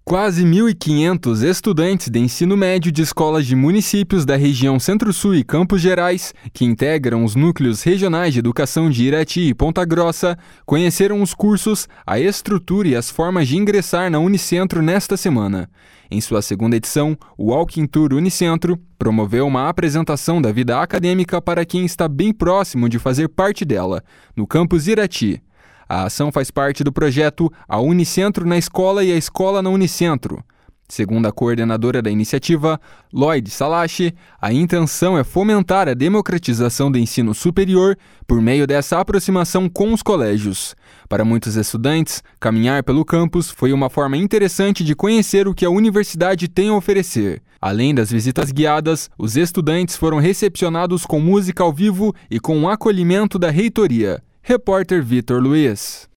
Quase 1.500 estudantes de ensino médio de escolas de municípios da região Centro-Sul e Campos Gerais, que integram os núcleos regionais de educação de Irati e Ponta Grossa, conheceram os cursos, a estrutura e as formas de ingressar na Unicentro nesta semana. Em sua segunda edição, o Walking Tour Unicentro promoveu uma apresentação da vida acadêmica para quem está bem próximo de fazer parte dela, no campus Irati. A ação faz parte do projeto A Unicentro na Escola e a Escola na Unicentro. Segundo a coordenadora da iniciativa, Lloyd Salache, a intenção é fomentar a democratização do ensino superior por meio dessa aproximação com os colégios. Para muitos estudantes, caminhar pelo campus foi uma forma interessante de conhecer o que a universidade tem a oferecer. Além das visitas guiadas, os estudantes foram recepcionados com música ao vivo e com o acolhimento da reitoria. Repórter Vitor Luiz.